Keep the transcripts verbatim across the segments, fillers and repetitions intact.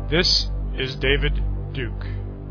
This is David Duke.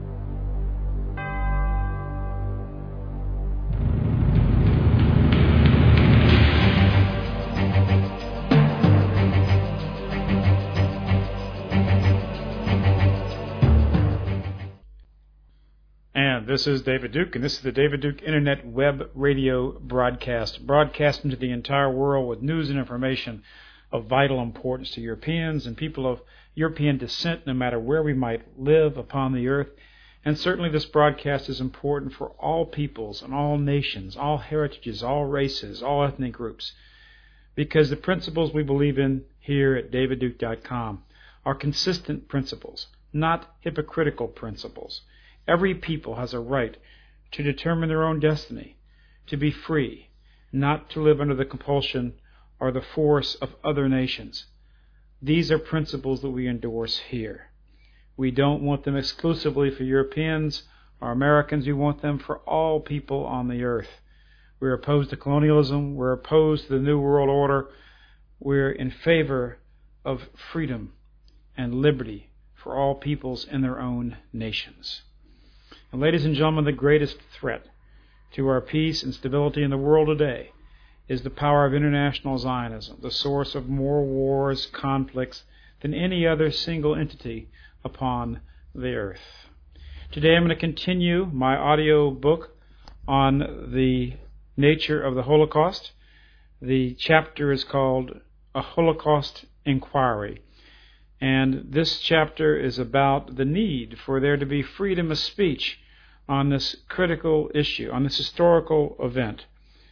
And this is David Duke, and this is the David Duke Internet Web Radio Broadcast, broadcasting to the entire world with news and information of vital importance to Europeans and people of European descent, no matter where we might live upon the earth. And certainly this broadcast is important for all peoples and all nations, all heritages, all races, all ethnic groups, because the principles we believe in here at david duke dot com are consistent principles, not hypocritical principles. Every people has a right to determine their own destiny, to be free, not to live under the compulsion or the force of other nations. These are principles that we endorse here. We don't want them exclusively for Europeans or Americans. We want them for all people on the earth. We're opposed to colonialism. We're opposed to the New World Order. We're in favor of freedom and liberty for all peoples in their own nations. And ladies and gentlemen, the greatest threat to our peace and stability in the world today is the power of international Zionism, the source of more wars, conflicts than any other single entity upon the earth. Today I'm going to continue my audio book on the nature of the Holocaust. The chapter is called A Holocaust Inquiry. And this chapter is about the need for there to be freedom of speech on this critical issue, on this historical event.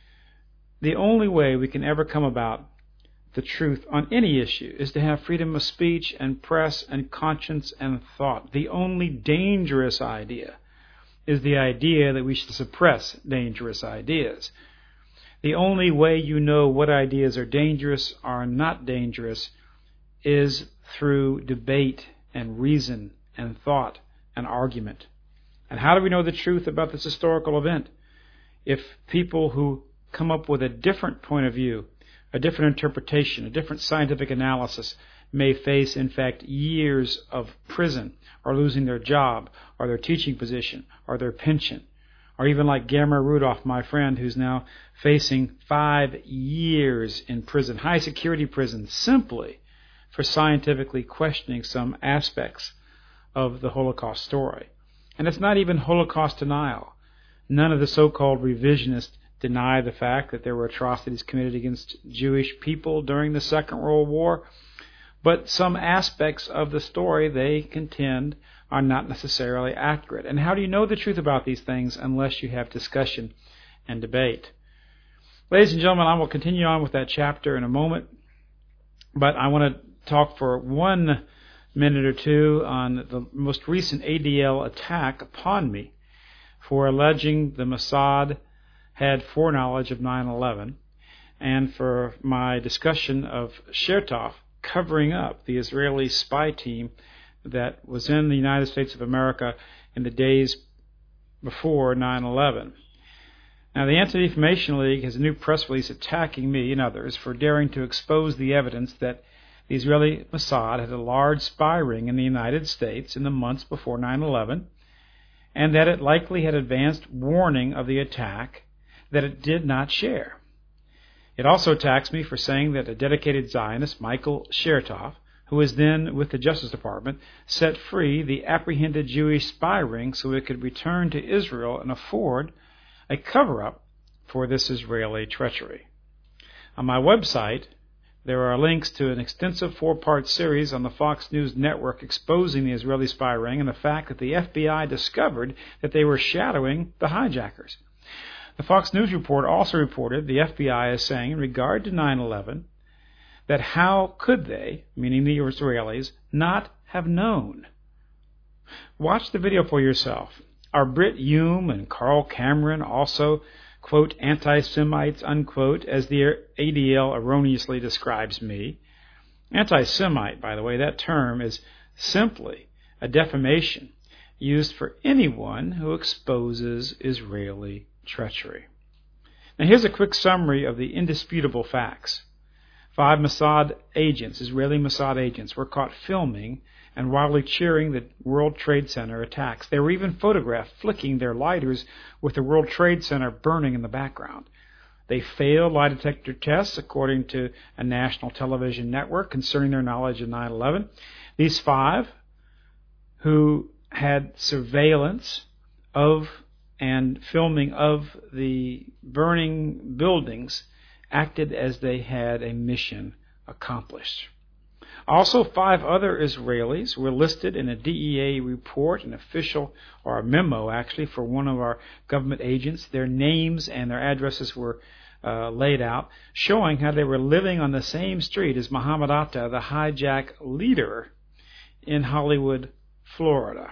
The only way we can ever come about the truth on any issue is to have freedom of speech and press and conscience and thought. The only dangerous idea is the idea that we should suppress dangerous ideas. The only way you know what ideas are dangerous or not dangerous is through debate and reason and thought and argument. And how do we know the truth about this historical event? If people who come up with a different point of view, a different interpretation, a different scientific analysis may face, in fact, years of prison or losing their job or their teaching position or their pension, or even like Gamma Rudolph, my friend, who's now facing five years in prison, high security prison, simply for scientifically questioning some aspects of the Holocaust story. And it's not even Holocaust denial. None of the so-called revisionists deny the fact that there were atrocities committed against Jewish people during the Second World War, but some aspects of the story they contend are not necessarily accurate. And how do you know the truth about these things unless you have discussion and debate? Ladies and gentlemen, I will continue on with that chapter in a moment, but I want to talk for one minute or two on the most recent A D L attack upon me for alleging the Mossad had foreknowledge of nine eleven, and for my discussion of Chertoff covering up the Israeli spy team that was in the United States of America in the days before nine eleven. Now, the Anti-Defamation League has a new press release attacking me and others for daring to expose the evidence that the Israeli Mossad had a large spy ring in the United States in the months before nine eleven, and that it likely had advanced warning of the attack that it did not share. It also attacks me for saying that a dedicated Zionist, Michael Chertoff, who was then with the Justice Department, set free the apprehended Jewish spy ring so it could return to Israel and afford a cover-up for this Israeli treachery. On my website, there are links to an extensive four-part series on the Fox News network exposing the Israeli spy ring and the fact that the F B I discovered that they were shadowing the hijackers. The Fox News report also reported the F B I is saying in regard to nine eleven that how could they, meaning the Israelis, not have known? Watch the video for yourself. Are Brit Hume and Carl Cameron also, quote, anti-Semites, unquote, as the A D L erroneously describes me? Anti-Semite, by the way, that term is simply a defamation used for anyone who exposes Israeli treachery. Now, here's a quick summary of the indisputable facts. Five Mossad agents, Israeli Mossad agents, were caught filming and wildly cheering the World Trade Center attacks. They were even photographed flicking their lighters with the World Trade Center burning in the background. They failed lie detector tests, according to a national television network, concerning their knowledge of nine eleven. These five, who had surveillance of and filming of the burning buildings, acted as they had a mission accomplished. Also, five other Israelis were listed in a D E A report, an official, or a memo actually, for one of our government agents. Their names and their addresses were uh, laid out, showing how they were living on the same street as Mohammed Atta, the hijack leader in Hollywood, Florida.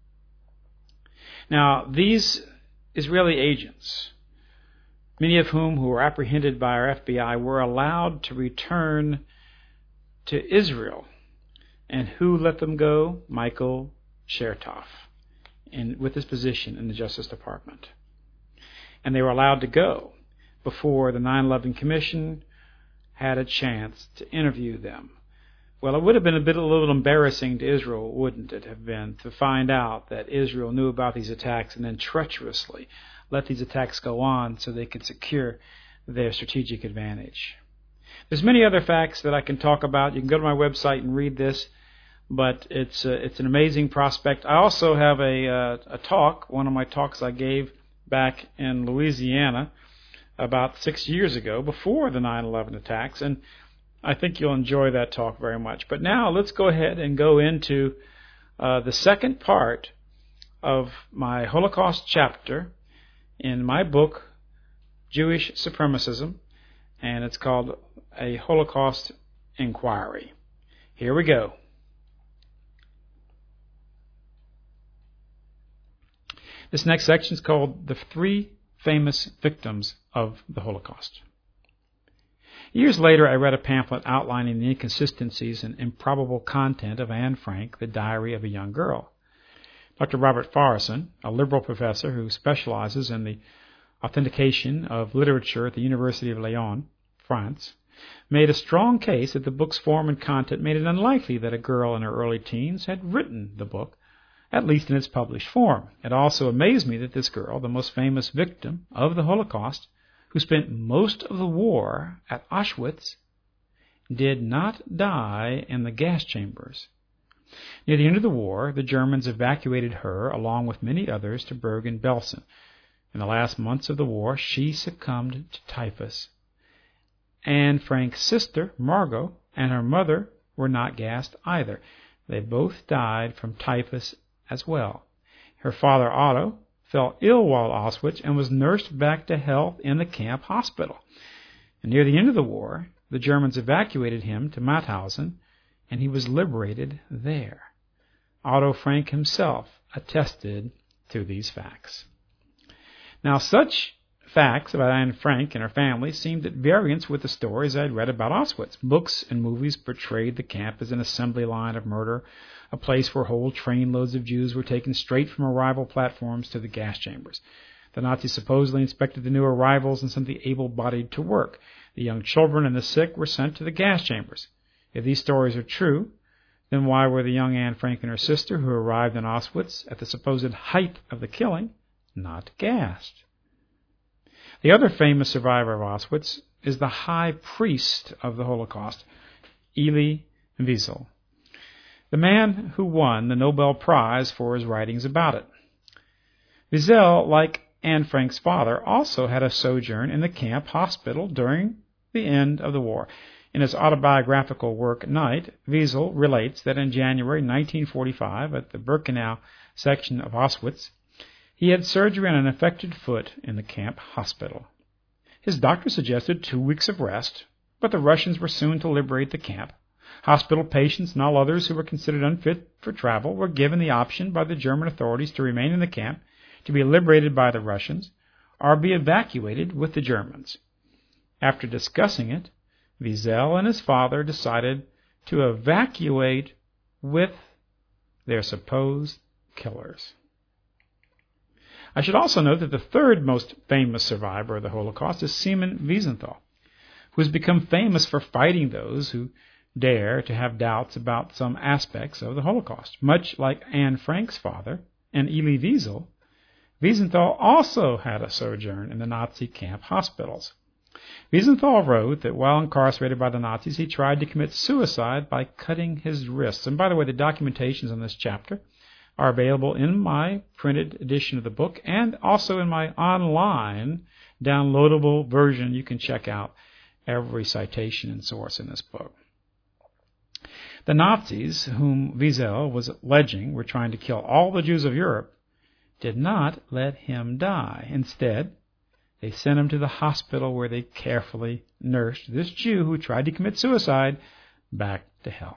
Now, these Israeli agents, many of whom who were apprehended by our F B I, were allowed to return to Israel. And who let them go? Michael Chertoff, in, with his position in the Justice Department. And they were allowed to go before the nine eleven Commission had a chance to interview them. Well, it would have been a bit a little embarrassing to Israel, wouldn't it have been, to find out that Israel knew about these attacks and then treacherously let these attacks go on so they could secure their strategic advantage. There's many other facts that I can talk about. You can go to my website and read this, but it's uh, it's an amazing prospect. I also have a uh, a talk, one of my talks I gave back in Louisiana about six years ago, before the nine eleven attacks, and I think you'll enjoy that talk very much. But now let's go ahead and go into uh, the second part of my Holocaust chapter in my book, Jewish Supremacism, and it's called A Holocaust Inquiry. Here we go. This next section is called The Three Famous Victims of the Holocaust. Years later, I read a pamphlet outlining the inconsistencies and improbable content of Anne Frank, The Diary of a Young Girl. Doctor Robert Farrison, a liberal professor who specializes in the authentication of literature at the University of Lyon, France, made a strong case that the book's form and content made it unlikely that a girl in her early teens had written the book, at least in its published form. It also amazed me that this girl, the most famous victim of the Holocaust, who spent most of the war at Auschwitz, did not die in the gas chambers. Near the end of the war, the Germans evacuated her, along with many others, to Bergen-Belsen. In the last months of the war, she succumbed to typhus. Anne Frank's sister, Margot, and her mother were not gassed either. They both died from typhus as well. Her father, Otto, fell ill while at Auschwitz and was nursed back to health in the camp hospital. And near the end of the war, the Germans evacuated him to Mauthausen, and he was liberated there. Otto Frank himself attested to these facts. Now, such facts about Anne Frank and her family seemed at variance with the stories I had read about Auschwitz. Books and movies portrayed the camp as an assembly line of murder, a place where whole trainloads of Jews were taken straight from arrival platforms to the gas chambers. The Nazis supposedly inspected the new arrivals and sent the able-bodied to work. The young children and the sick were sent to the gas chambers. If these stories are true, then why were the young Anne Frank and her sister, who arrived in Auschwitz at the supposed height of the killing, not gassed? The other famous survivor of Auschwitz is the high priest of the Holocaust, Elie Wiesel, the man who won the Nobel Prize for his writings about it. Wiesel, like Anne Frank's father, also had a sojourn in the camp hospital during the end of the war. In his autobiographical work, Night, Wiesel relates that in January nineteen forty-five, at the Birkenau section of Auschwitz, he had surgery on an affected foot in the camp hospital. His doctor suggested two weeks of rest, but the Russians were soon to liberate the camp. Hospital patients and all others who were considered unfit for travel were given the option by the German authorities to remain in the camp, to be liberated by the Russians, or be evacuated with the Germans. After discussing it, Wiesel and his father decided to evacuate with their supposed killers. I should also note that the third most famous survivor of the Holocaust is Simon Wiesenthal, who has become famous for fighting those who dare to have doubts about some aspects of the Holocaust. Much like Anne Frank's father and Elie Wiesel, Wiesenthal also had a sojourn in the Nazi camp hospitals. Wiesenthal wrote that while incarcerated by the Nazis, he tried to commit suicide by cutting his wrists. And by the way, the documentations on this chapter are available in my printed edition of the book and also in my online downloadable version. You can check out every citation and source in this book. The Nazis, whom Wiesel was alleging were trying to kill all the Jews of Europe, did not let him die. Instead, they sent him to the hospital where they carefully nursed this Jew who tried to commit suicide back to health.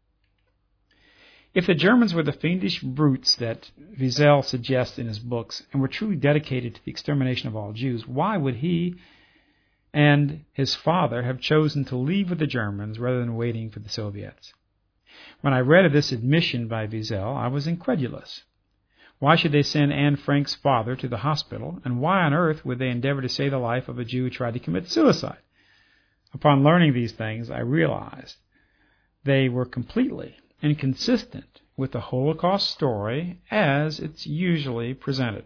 If the Germans were the fiendish brutes that Wiesel suggests in his books and were truly dedicated to the extermination of all Jews, why would he and his father have chosen to leave with the Germans rather than waiting for the Soviets? When I read of this admission by Wiesel, I was incredulous. Why should they send Anne Frank's father to the hospital, and why on earth would they endeavor to save the life of a Jew who tried to commit suicide? Upon learning these things, I realized they were completely inconsistent with the Holocaust story as it's usually presented.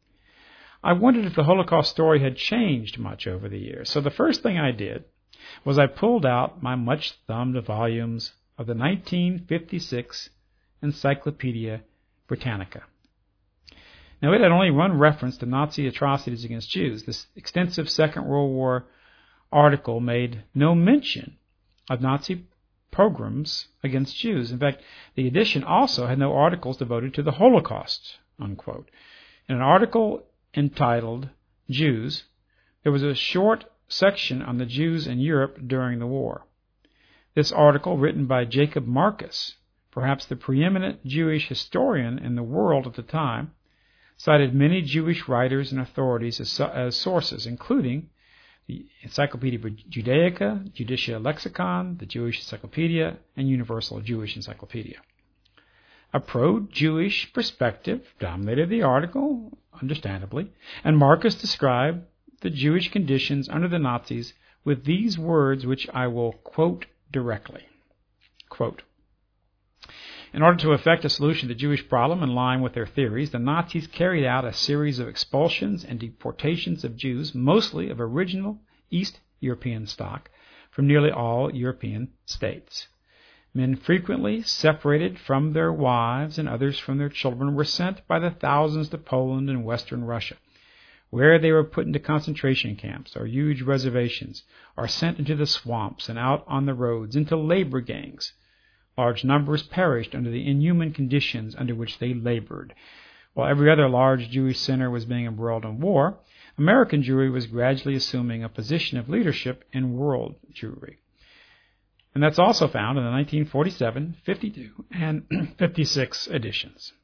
I wondered if the Holocaust story had changed much over the years, so the first thing I did was I pulled out my much-thumbed volumes of the nineteen fifty-six Encyclopedia Britannica. Now, it had only one reference to Nazi atrocities against Jews. This extensive Second World War article made no mention of Nazi pogroms against Jews. In fact, the edition also had no articles devoted to the Holocaust, unquote. In an article entitled Jews, there was a short section on the Jews in Europe during the war. This article, written by Jacob Marcus, perhaps the preeminent Jewish historian in the world at the time, cited many Jewish writers and authorities as, as sources, including the Encyclopedia Judaica, Judicia Lexicon, the Jewish Encyclopedia, and Universal Jewish Encyclopedia. A pro-Jewish perspective dominated the article, understandably, and Marcus described the Jewish conditions under the Nazis with these words, which I will quote directly. Quote, "In order to effect a solution to the Jewish problem in line with their theories, the Nazis carried out a series of expulsions and deportations of Jews, mostly of original East European stock, from nearly all European states. Men frequently separated from their wives and others from their children were sent by the thousands to Poland and Western Russia, where they were put into concentration camps or huge reservations, or sent into the swamps and out on the roads into labor gangs. Large numbers perished under the inhuman conditions under which they labored. While every other large Jewish center was being embroiled in war, American Jewry was gradually assuming a position of leadership in world Jewry." And that's also found in the nineteen forty-seven, fifty-two, and fifty-six editions.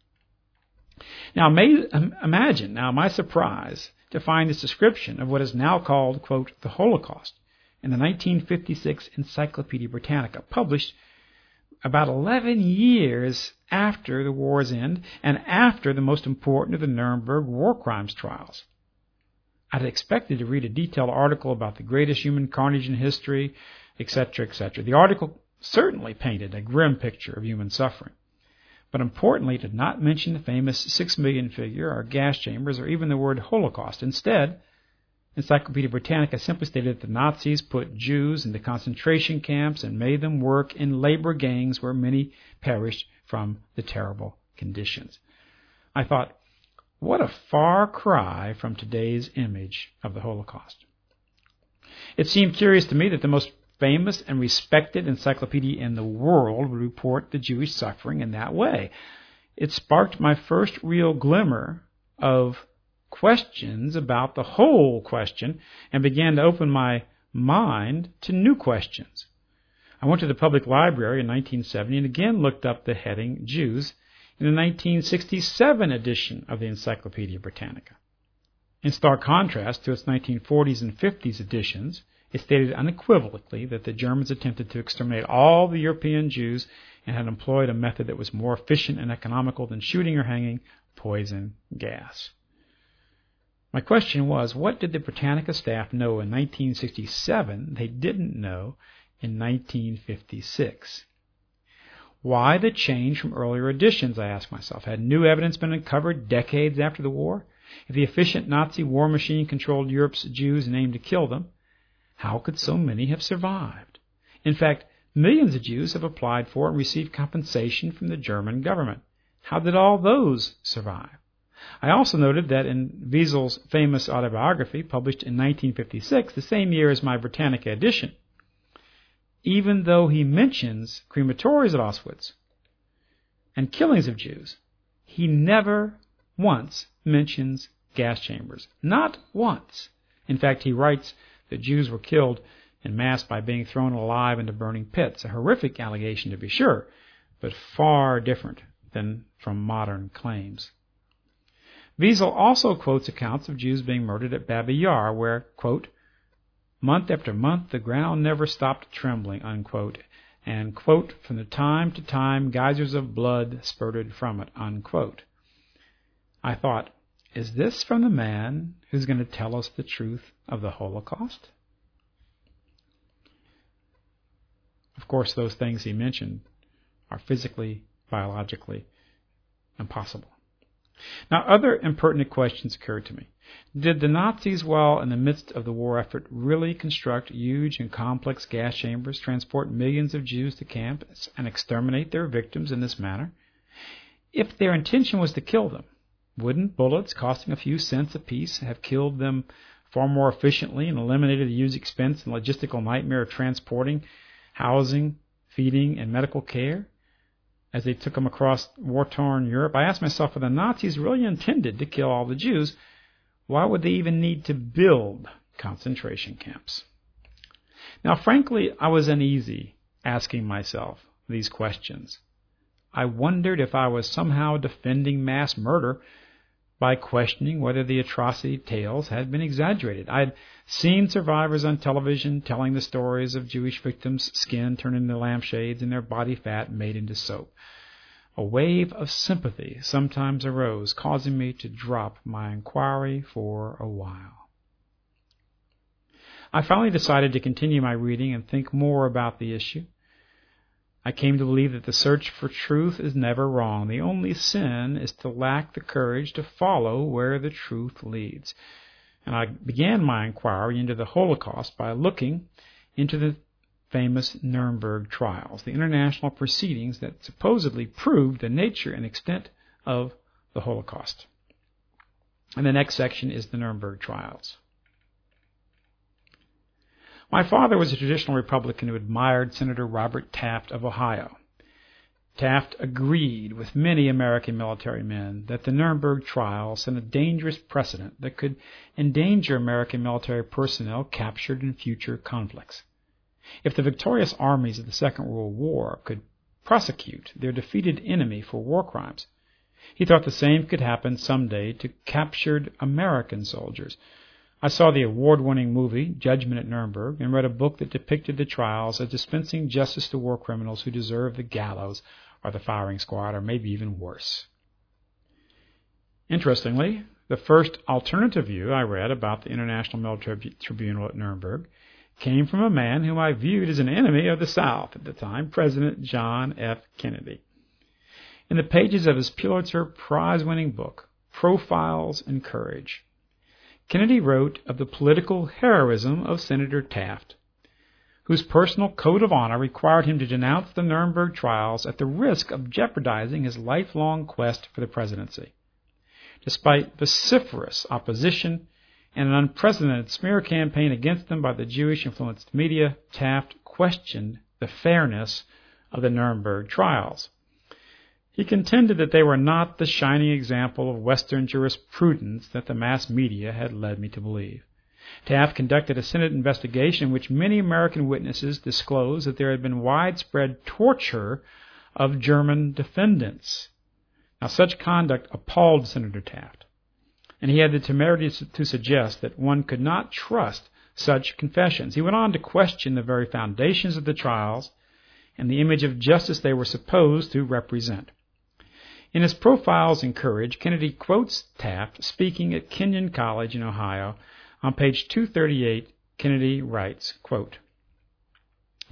Now, imagine now my surprise to find this description of what is now called, quote, the Holocaust in the nineteen fifty-six Encyclopedia Britannica, published about eleven years after the war's end and after the most important of the Nuremberg war crimes trials. I'd expected to read a detailed article about the greatest human carnage in history, et cetera, et cetera. The article certainly painted a grim picture of human suffering, but importantly, it did not mention the famous six million figure or gas chambers or even the word Holocaust. Instead, Encyclopedia Britannica simply stated that the Nazis put Jews into concentration camps and made them work in labor gangs where many perished from the terrible conditions. I thought, what a far cry from today's image of the Holocaust. It seemed curious to me that the most famous and respected encyclopedia in the world would report the Jewish suffering in that way. It sparked my first real glimmer of questions about the whole question and began to open my mind to new questions. I went to the public library in nineteen seventy and again looked up the heading Jews in the nineteen sixty-seven edition of the Encyclopedia Britannica. In stark contrast to its nineteen forties and fifties editions, it stated unequivocally that the Germans attempted to exterminate all the European Jews and had employed a method that was more efficient and economical than shooting or hanging, poison gas. My question was, what did the Britannica staff know in nineteen sixty-seven they didn't know in nineteen fifty-six. Why the change from earlier editions, I asked myself? Had new evidence been uncovered decades after the war? If the efficient Nazi war machine controlled Europe's Jews and aimed to kill them, how could so many have survived? In fact, millions of Jews have applied for and received compensation from the German government. How did all those survive? I also noted that in Wiesel's famous autobiography, published in nineteen fifty-six, the same year as my Britannica edition, even though he mentions crematories at Auschwitz and killings of Jews, he never once mentions gas chambers. Not once. In fact, he writes that Jews were killed en masse by being thrown alive into burning pits. A horrific allegation, to be sure, but far different than from modern claims. Wiesel also quotes accounts of Jews being murdered at Babi Yar, where, quote, month after month the ground never stopped trembling, unquote, and, quote, from the time to time geysers of blood spurted from it, unquote. I thought, is this from the man who's going to tell us the truth of the Holocaust? Of course, those things he mentioned are physically, biologically impossible. Now, other impertinent questions occurred to me. Did the Nazis, while in the midst of the war effort, really construct huge and complex gas chambers, transport millions of Jews to camps, and exterminate their victims in this manner? If their intention was to kill them, wouldn't bullets costing a few cents apiece have killed them far more efficiently and eliminated the huge expense and logistical nightmare of transporting, housing, feeding, and medical care as they took them across war-torn Europe? I asked myself, if the Nazis really intended to kill all the Jews, why would they even need to build concentration camps? Now, frankly, I was uneasy asking myself these questions. I wondered if I was somehow defending mass murder by questioning whether the atrocity tales had been exaggerated. I had seen survivors on television telling the stories of Jewish victims' skin turned into lampshades and their body fat made into soap. A wave of sympathy sometimes arose, causing me to drop my inquiry for a while. I finally decided to continue my reading and think more about the issue. I came to believe that the search for truth is never wrong. The only sin is to lack the courage to follow where the truth leads. And I began my inquiry into the Holocaust by looking into the famous Nuremberg trials, the international proceedings that supposedly proved the nature and extent of the Holocaust. And the next section is the Nuremberg trials. My father was a traditional Republican who admired Senator Robert Taft of Ohio. Taft agreed with many American military men that the Nuremberg trials set a dangerous precedent that could endanger American military personnel captured in future conflicts. If the victorious armies of the Second World War could prosecute their defeated enemy for war crimes, he thought the same could happen someday to captured American soldiers. I saw the award-winning movie, Judgment at Nuremberg, and read a book that depicted the trials as dispensing justice to war criminals who deserve the gallows or the firing squad, or maybe even worse. Interestingly, the first alternative view I read about the International Military Tribunal at Nuremberg came from a man whom I viewed as an enemy of the South at the time, President John F. Kennedy. In the pages of his Pulitzer Prize-winning book, Profiles in Courage, Kennedy wrote of the political heroism of Senator Taft, whose personal code of honor required him to denounce the Nuremberg trials at the risk of jeopardizing his lifelong quest for the presidency. Despite vociferous opposition and an unprecedented smear campaign against them by the Jewish-influenced media, Taft questioned the fairness of the Nuremberg trials. He contended that they were not the shining example of Western jurisprudence that the mass media had led me to believe. Taft conducted a Senate investigation in which many American witnesses disclosed that there had been widespread torture of German defendants. Now, such conduct appalled Senator Taft, and he had the temerity to suggest that one could not trust such confessions. He went on to question the very foundations of the trials and the image of justice they were supposed to represent. In his Profiles in Courage, Kennedy quotes Taft speaking at Kenyon College in Ohio. On page two thirty-eight, Kennedy writes, quote,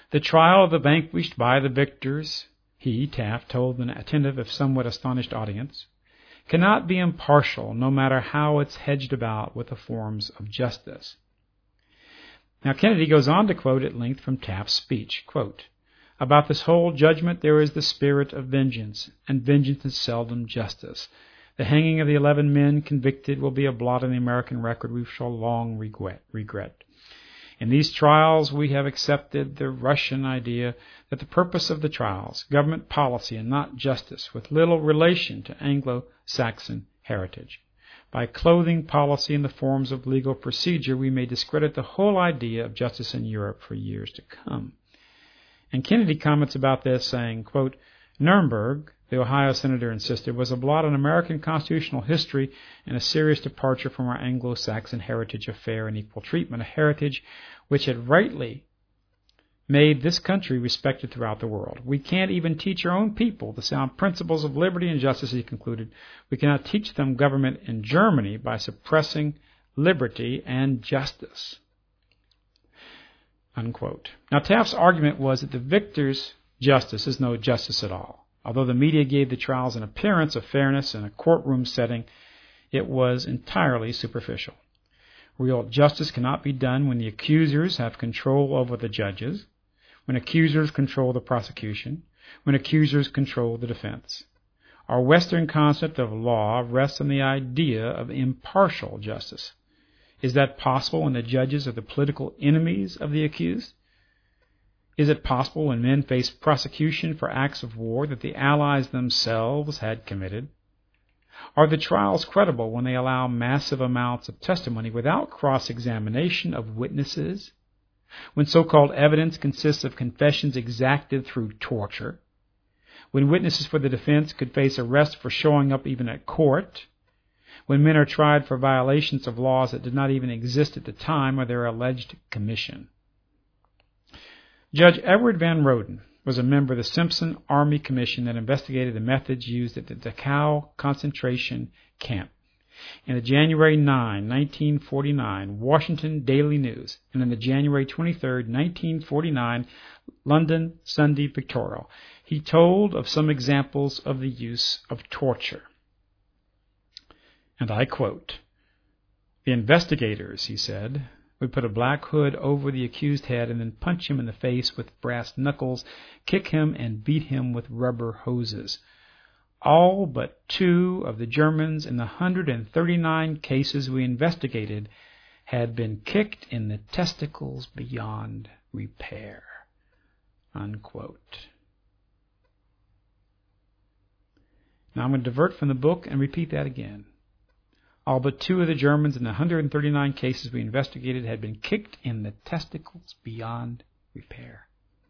The trial of the vanquished by the victors, he, Taft, told an attentive if somewhat astonished audience, cannot be impartial no matter how it's hedged about with the forms of justice. Now Kennedy goes on to quote at length from Taft's speech, quote, about this whole judgment there is the spirit of vengeance, and vengeance is seldom justice. The hanging of the eleven men convicted will be a blot on the American record we shall long regret. regret. In these trials we have accepted the Russian idea that the purpose of the trials, government policy and not justice, with little relation to Anglo-Saxon heritage. By clothing policy in the forms of legal procedure, we may discredit the whole idea of justice in Europe for years to come. And Kennedy comments about this saying, quote, Nuremberg, the Ohio senator insisted, was a blot on American constitutional history and a serious departure from our Anglo-Saxon heritage of fair and equal treatment, a heritage which had rightly made this country respected throughout the world. We can't even teach our own people the sound principles of liberty and justice, he concluded. We cannot teach them government in Germany by suppressing liberty and justice. Unquote. Now, Taft's argument was that the victor's justice is no justice at all. Although the media gave the trials an appearance of fairness in a courtroom setting, it was entirely superficial. Real justice cannot be done when the accusers have control over the judges, when accusers control the prosecution, when accusers control the defense. Our Western concept of law rests on the idea of impartial justice. Is that possible when the judges are the political enemies of the accused? Is it possible when men face prosecution for acts of war that the Allies themselves had committed? Are the trials credible when they allow massive amounts of testimony without cross-examination of witnesses? When so-called evidence consists of confessions exacted through torture? When witnesses for the defense could face arrest for showing up even at court? When men are tried for violations of laws that did not even exist at the time of their alleged commission? Judge Edward Van Roden was a member of the Simpson Army Commission that investigated the methods used at the Dachau concentration camp. In the January ninth, nineteen forty-nine Washington Daily News, and in the January twenty-third, nineteen forty-nine London Sunday Pictorial, he told of some examples of the use of torture. And I quote, "The investigators," he said, "would put a black hood over the accused's head and then punch him in the face with brass knuckles, kick him, and beat him with rubber hoses. All but two of the Germans in the one hundred thirty-nine cases we investigated had been kicked in the testicles beyond repair." Unquote. Now I'm going to divert from the book and repeat that again. All but two of the Germans in the one hundred thirty-nine cases we investigated had been kicked in the testicles beyond repair.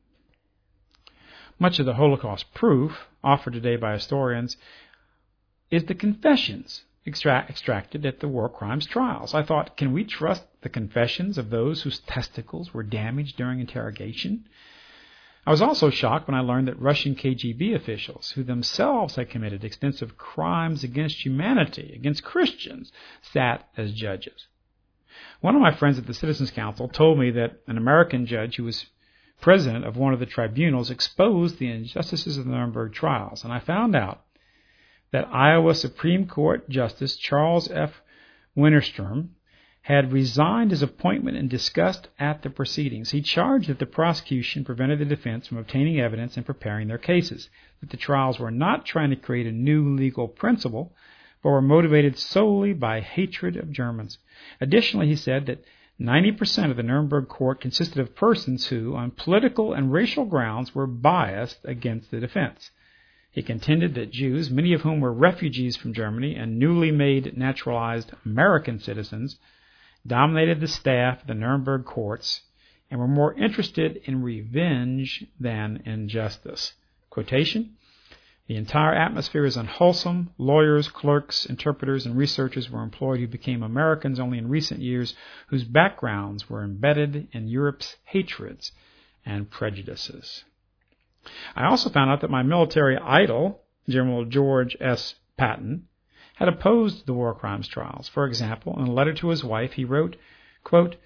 Much of the Holocaust proof offered today by historians is the confessions extra- extracted at the war crimes trials. I thought, can we trust the confessions of those whose testicles were damaged during interrogation? I was also shocked when I learned that Russian K G B officials, who themselves had committed extensive crimes against humanity, against Christians, sat as judges. One of my friends at the Citizens Council told me that an American judge who was president of one of the tribunals exposed the injustices of the Nuremberg trials, and I found out that Iowa Supreme Court Justice Charles F. Winterstrom had resigned his appointment in disgust at the proceedings. He charged that the prosecution prevented the defense from obtaining evidence and preparing their cases, that the trials were not trying to create a new legal principle, but were motivated solely by hatred of Germans. Additionally, he said that ninety percent of the Nuremberg court consisted of persons who, on political and racial grounds, were biased against the defense. He contended that Jews, many of whom were refugees from Germany and newly made naturalized American citizens, dominated the staff of the Nuremberg courts and were more interested in revenge than in justice. Quotation, "The entire atmosphere is unwholesome. Lawyers, clerks, interpreters, and researchers were employed who became Americans only in recent years, whose backgrounds were embedded in Europe's hatreds and prejudices." I also found out that my military idol, General George S. Patton, had opposed the war crimes trials. For example, in a letter to his wife, he wrote, quote,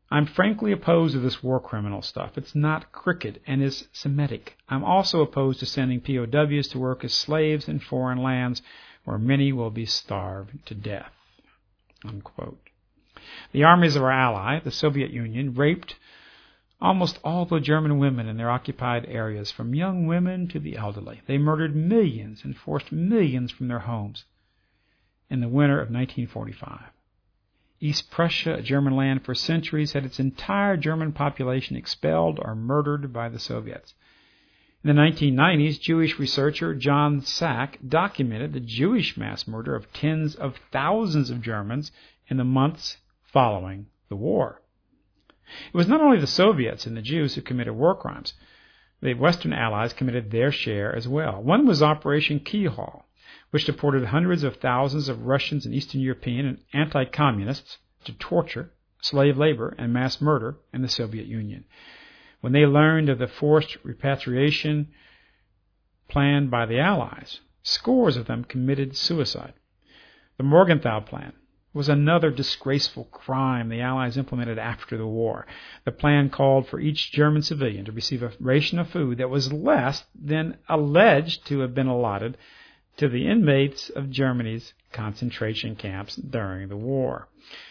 I'm frankly opposed to this war criminal stuff. It's not cricket and is Semitic. I'm also opposed to sending P O Ws to work as slaves in foreign lands where many will be starved to death." Unquote. The armies of our ally, the Soviet Union, raped almost all the German women in their occupied areas, from young women to the elderly. They murdered millions and forced millions from their homes in the winter of nineteen forty-five. East Prussia, a German land for centuries, had its entire German population expelled or murdered by the Soviets. In the nineteen nineties, Jewish researcher John Sack documented the Jewish mass murder of tens of thousands of Germans in the months following the war. It was not only the Soviets and the Jews who committed war crimes. The Western Allies committed their share as well. One was Operation Keyhole, which deported hundreds of thousands of Russians and Eastern European and anti-communists to torture, slave labor, and mass murder in the Soviet Union. When they learned of the forced repatriation planned by the Allies, scores of them committed suicide. The Morgenthau Plan was another disgraceful crime the Allies implemented after the war. The plan called for each German civilian to receive a ration of food that was less than alleged to have been allotted to the inmates of Germany's concentration camps during the war.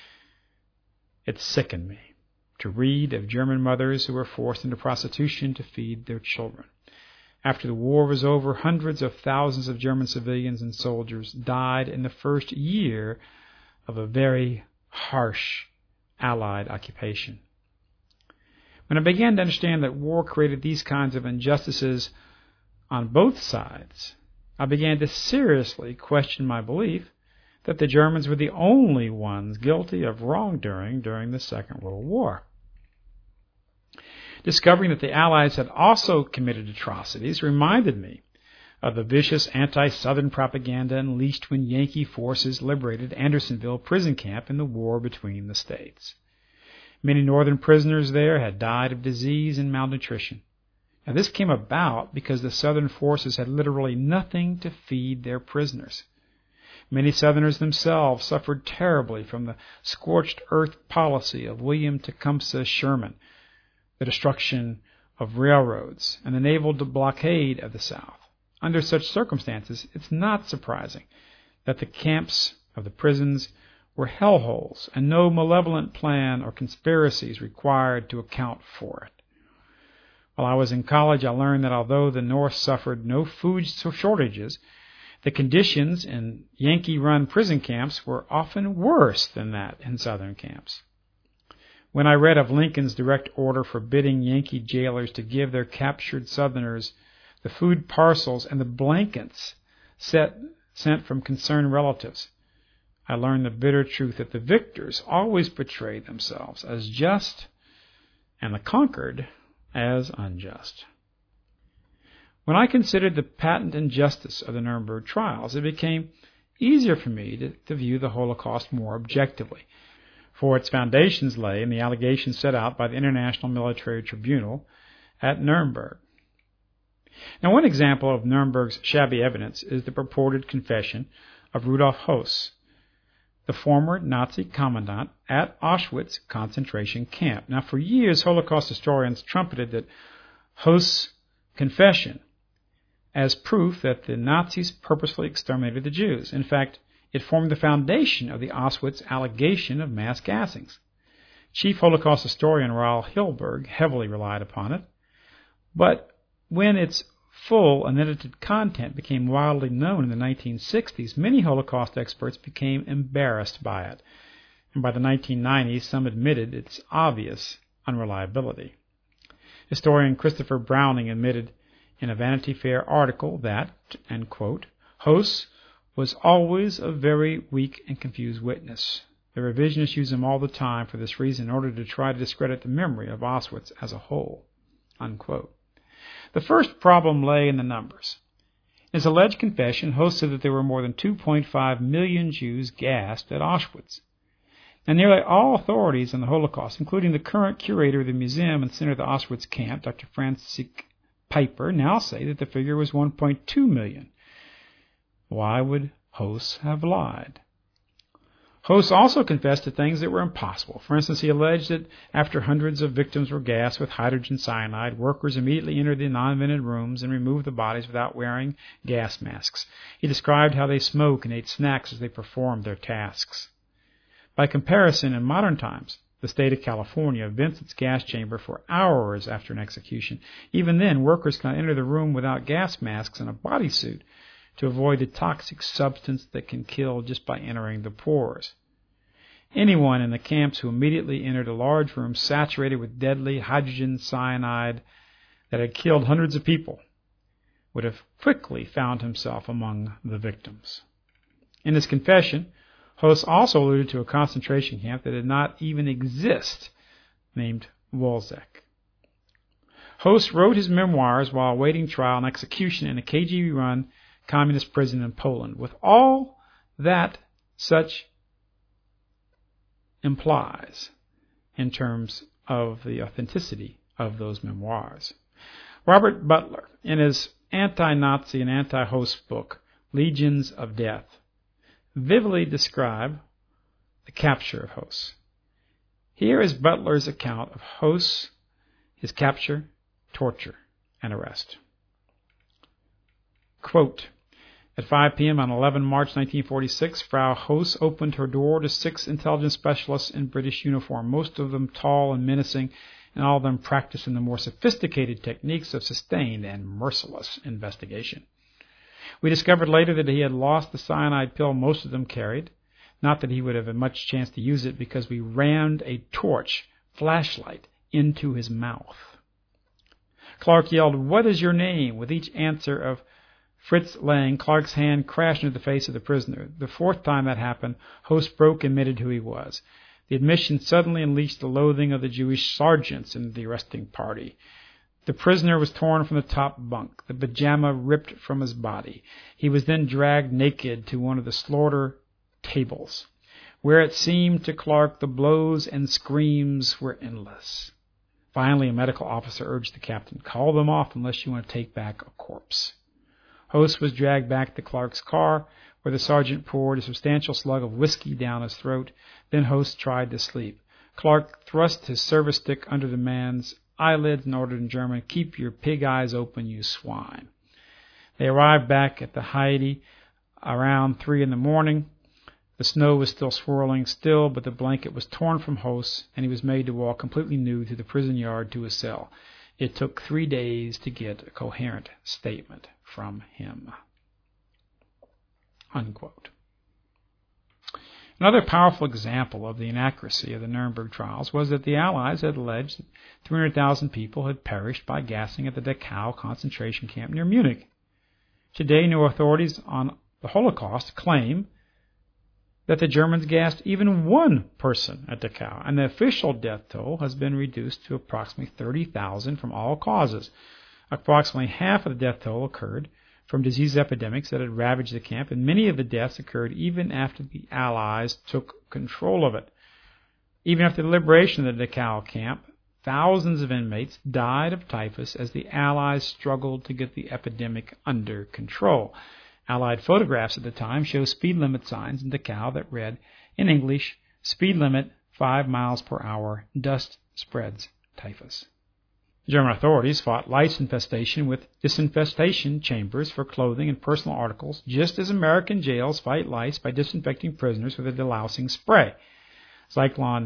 It sickened me to read of German mothers who were forced into prostitution to feed their children. After the war was over, hundreds of thousands of German civilians and soldiers died in the first year of a very harsh Allied occupation. When I began to understand that war created these kinds of injustices on both sides, I began to seriously question my belief that the Germans were the only ones guilty of wrongdoing during the Second World War. Discovering that the Allies had also committed atrocities reminded me of the vicious anti-Southern propaganda unleashed when Yankee forces liberated Andersonville prison camp in the war between the states. Many Northern prisoners there had died of disease and malnutrition. Now, this came about because the Southern forces had literally nothing to feed their prisoners. Many Southerners themselves suffered terribly from the scorched earth policy of William Tecumseh Sherman, the destruction of railroads, and the naval blockade of the South. Under such circumstances, it's not surprising that the camps of the prisons were hellholes and no malevolent plan or conspiracies required to account for it. While I was in college, I learned that although the North suffered no food shortages, the conditions in Yankee-run prison camps were often worse than that in Southern camps. When I read of Lincoln's direct order forbidding Yankee jailers to give their captured Southerners the food parcels and the blankets set, sent from concerned relatives, I learned the bitter truth that the victors always portrayed themselves as just and the conquered as unjust. When I considered the patent injustice of the Nuremberg trials, it became easier for me to, to view the Holocaust more objectively, for its foundations lay in the allegations set out by the International Military Tribunal at Nuremberg. Now, one example of Nuremberg's shabby evidence is the purported confession of Rudolf Höss, the former Nazi commandant at Auschwitz concentration camp. Now, for years, Holocaust historians trumpeted that Höss' confession as proof that the Nazis purposely exterminated the Jews. In fact, it formed the foundation of the Auschwitz allegation of mass gassings. Chief Holocaust historian Raoul Hilberg heavily relied upon it, but when its full unedited content became widely known in the nineteen sixties, many Holocaust experts became embarrassed by it, and by the nineteen nineties, some admitted its obvious unreliability. Historian Christopher Browning admitted in a Vanity Fair article that, and quote, Höss was always a very weak and confused witness. The revisionists use him all the time for this reason in order to try to discredit the memory of Auschwitz as a whole, unquote. The first problem lay in the numbers. In his alleged confession, Höss said that there were more than two point five million Jews gassed at Auschwitz. And nearly all authorities on the Holocaust, including the current curator of the museum and center of the Auschwitz camp, Doctor Francis Piper, now say that the figure was one point two million. Why would Höss have lied? Host also confessed to things that were impossible. For instance, he alleged that after hundreds of victims were gassed with hydrogen cyanide, workers immediately entered the non-vented rooms and removed the bodies without wearing gas masks. He described how they smoked and ate snacks as they performed their tasks. By comparison, in modern times, the state of California vents its gas chamber for hours after an execution. Even then, workers can enter the room without gas masks and a bodysuit to avoid the toxic substance that can kill just by entering the pores. Anyone in the camps who immediately entered a large room saturated with deadly hydrogen cyanide that had killed hundreds of people would have quickly found himself among the victims. In his confession, Host also alluded to a concentration camp that did not even exist, named Wolzek. Host wrote his memoirs while awaiting trial and execution in a K G B-run communist prison in Poland, with all that such implies in terms of the authenticity of those memoirs. Robert Butler, in his anti-Nazi and anti-Host book, Legions of Death, vividly describe the capture of Host. Here is Butler's account of Host, his capture, torture, and arrest. Quote, at five p.m. on the eleventh of March nineteen forty-six, Frau Host opened her door to six intelligence specialists in British uniform, most of them tall and menacing, and all of them practicing the more sophisticated techniques of sustained and merciless investigation. We discovered later that he had lost the cyanide pill most of them carried, not that he would have had much chance to use it because we rammed a torch, flashlight, into his mouth. Clark yelled, "What is your name?" with each answer of Fritz Lang. Clark's hand crashed into the face of the prisoner. The fourth time that happened, Host broke and admitted who he was. The admission suddenly unleashed the loathing of the Jewish sergeants in the arresting party. The prisoner was torn from the top bunk, the pajama ripped from his body. He was then dragged naked to one of the slaughter tables, where it seemed to Clark the blows and screams were endless. Finally, a medical officer urged the captain, "Call them off unless you want to take back a corpse." Host was dragged back to Clark's car, where the sergeant poured a substantial slug of whiskey down his throat. Then Host tried to sleep. Clark thrust his service stick under the man's eyelids and ordered in German, "Keep your pig eyes open, you swine." They arrived back at the Heidi around three in the morning. The snow was still swirling still, but the blanket was torn from Host, and he was made to walk completely nude through the prison yard to his cell. It took three days to get a coherent statement from him. Unquote. Another powerful example of the inaccuracy of the Nuremberg trials was that the Allies had alleged that three hundred thousand people had perished by gassing at the Dachau concentration camp near Munich. Today, new authorities on the Holocaust claim that the Germans gassed even one person at Dachau, and the official death toll has been reduced to approximately thirty thousand from all causes. Approximately half of the death toll occurred from disease epidemics that had ravaged the camp, and many of the deaths occurred even after the Allies took control of it. Even after the liberation of the Dachau camp, thousands of inmates died of typhus as the Allies struggled to get the epidemic under control. Allied photographs at the time show speed limit signs in Dachau that read, in English, "Speed limit five miles per hour, dust spreads typhus." German authorities fought lice infestation with disinfestation chambers for clothing and personal articles, just as American jails fight lice by disinfecting prisoners with a delousing spray. Zyklon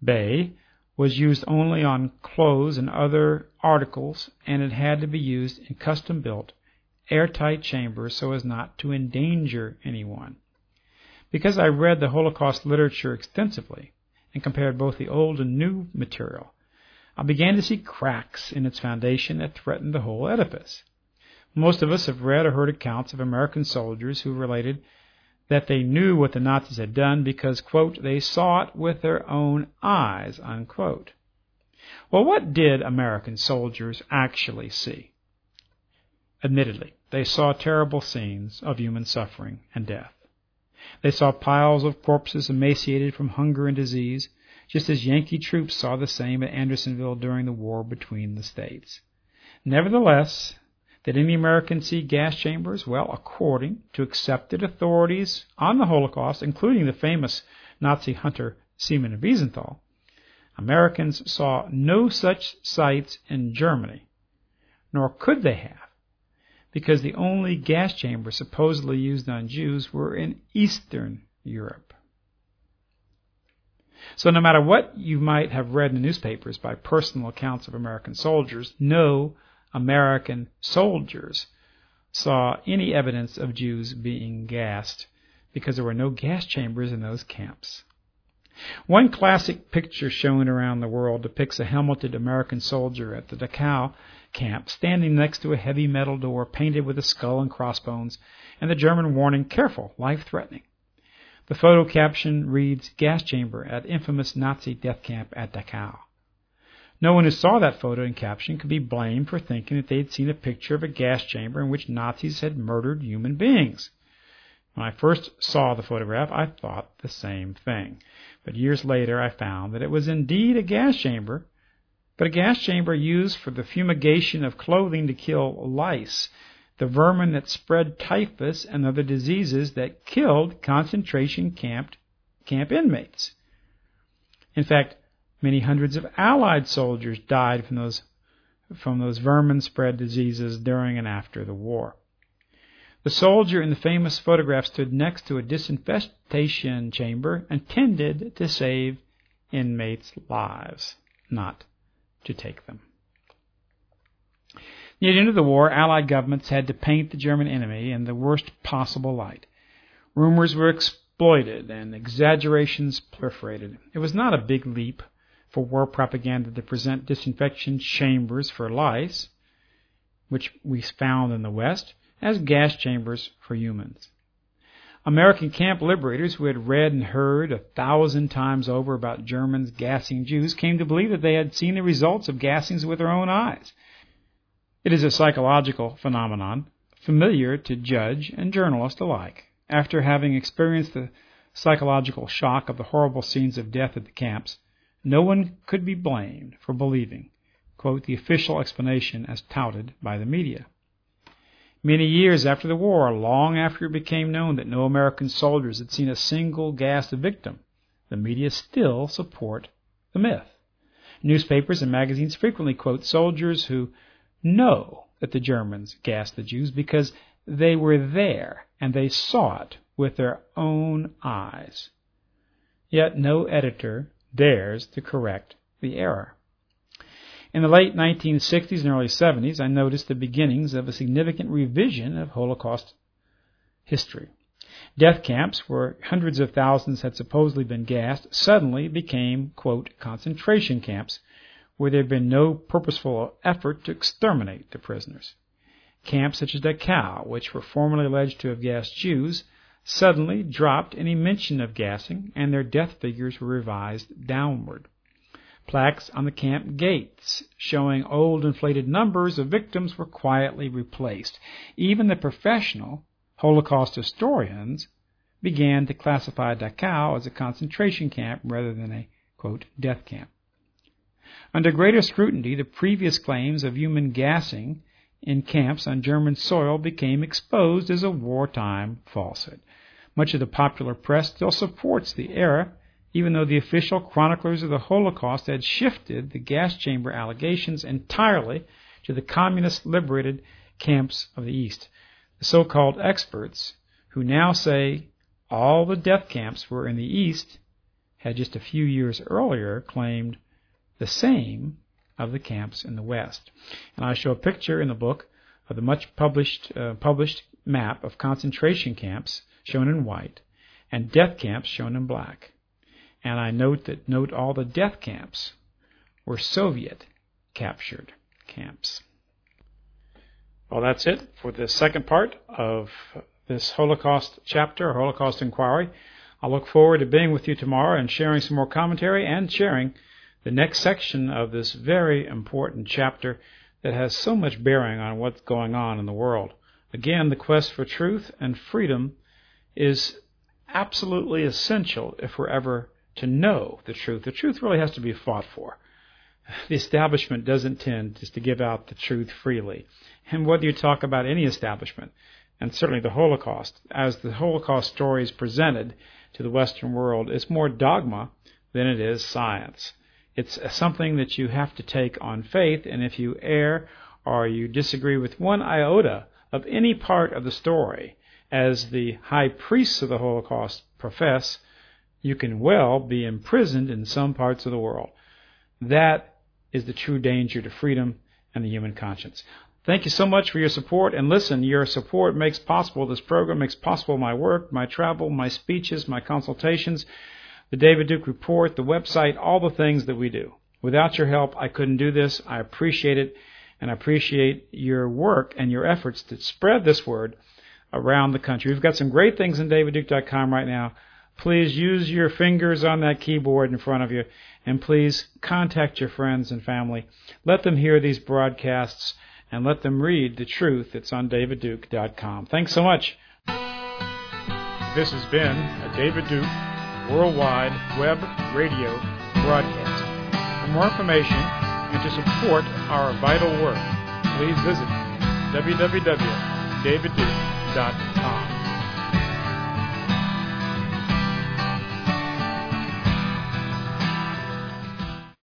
B was used only on clothes and other articles, and it had to be used in custom-built, airtight chambers so as not to endanger anyone. Because I read the Holocaust literature extensively and compared both the old and new material, I began to see cracks in its foundation that threatened the whole edifice. Most of us have read or heard accounts of American soldiers who related that they knew what the Nazis had done because, quote, they saw it with their own eyes, unquote. Well, what did American soldiers actually see? Admittedly, they saw terrible scenes of human suffering and death. They saw piles of corpses emaciated from hunger and disease, just as Yankee troops saw the same at Andersonville during the war between the states. Nevertheless, did any Americans see gas chambers? Well, according to accepted authorities on the Holocaust, including the famous Nazi hunter Seaman Wiesenthal, Americans saw no such sights in Germany, nor could they have, because the only gas chambers supposedly used on Jews were in Eastern Europe. So no matter what you might have read in the newspapers by personal accounts of American soldiers, no American soldiers saw any evidence of Jews being gassed, because there were no gas chambers in those camps. One classic picture shown around the world depicts a helmeted American soldier at the Dachau camp standing next to a heavy metal door painted with a skull and crossbones and the German warning, "Careful, life-threatening." The photo caption reads, "Gas chamber at infamous Nazi death camp at Dachau." No one who saw that photo and caption could be blamed for thinking that they had seen a picture of a gas chamber in which Nazis had murdered human beings. When I first saw the photograph, I thought the same thing. But years later, I found that it was indeed a gas chamber, but a gas chamber used for the fumigation of clothing to kill lice, the vermin that spread typhus and other diseases that killed concentration camp, camp inmates. In fact, many hundreds of Allied soldiers died from those, from those vermin-spread diseases during and after the war. The soldier in the famous photograph stood next to a disinfestation chamber intended to save inmates' lives, not to take them. Near the end of the war, Allied governments had to paint the German enemy in the worst possible light. Rumors were exploited and exaggerations proliferated. It was not a big leap for war propaganda to present disinfection chambers for lice, which we found in the West, as gas chambers for humans. American camp liberators who had read and heard a thousand times over about Germans gassing Jews came to believe that they had seen the results of gassings with their own eyes. It is a psychological phenomenon familiar to judge and journalist alike. After having experienced the psychological shock of the horrible scenes of death at the camps, no one could be blamed for believing, quote, the official explanation as touted by the media. Many years after the war, long after it became known that no American soldiers had seen a single gassed victim, the media still support the myth. Newspapers and magazines frequently quote soldiers who know that the Germans gassed the Jews because they were there and they saw it with their own eyes. Yet no editor dares to correct the error. In the late nineteen sixties and early seventies, I noticed the beginnings of a significant revision of Holocaust history. Death camps, where hundreds of thousands had supposedly been gassed, suddenly became, quote, concentration camps, where there had been no purposeful effort to exterminate the prisoners. Camps such as Dachau, which were formerly alleged to have gassed Jews, suddenly dropped any mention of gassing, and their death figures were revised downward. Plaques on the camp gates showing old inflated numbers of victims were quietly replaced. Even the professional Holocaust historians began to classify Dachau as a concentration camp rather than a, quote, death camp. Under greater scrutiny, the previous claims of human gassing in camps on German soil became exposed as a wartime falsehood. Much of the popular press still supports the error, even though the official chroniclers of the Holocaust had shifted the gas chamber allegations entirely to the communist-liberated camps of the East. The so-called experts, who now say all the death camps were in the East, had just a few years earlier claimed the same of the camps in the West. And I show a picture in the book of the much published, uh, published map of concentration camps shown in white and death camps shown in black. And I note that note all the death camps were Soviet-captured camps. Well, that's it for the second part of this Holocaust chapter, or Holocaust Inquiry. I look forward to being with you tomorrow and sharing some more commentary and sharing the next section of this very important chapter that has so much bearing on what's going on in the world. Again, the quest for truth and freedom is absolutely essential if we're ever to know the truth. The truth really has to be fought for. The establishment doesn't tend just to give out the truth freely. And whether you talk about any establishment, and certainly the Holocaust, as the Holocaust story is presented, to the Western world is more dogma than it is science. It's something that you have to take on faith, and if you err or you disagree with one iota of any part of the story, as the high priests of the Holocaust profess, you can well be imprisoned in some parts of the world. That is the true danger to freedom and the human conscience. Thank you so much for your support. And listen, your support makes possible this program, makes possible my work, my travel, my speeches, my consultations, the David Duke Report, the website, all the things that we do. Without your help, I couldn't do this. I appreciate it, and I appreciate your work and your efforts to spread this word around the country. We've got some great things in david duke dot com right now. Please use your fingers on that keyboard in front of you, and please contact your friends and family. Let them hear these broadcasts, and let them read the truth that's on david duke dot com. Thanks so much. This has been a David Duke Worldwide Web Radio broadcast. For more information and to support our vital work, please visit w w w dot david duke dot com.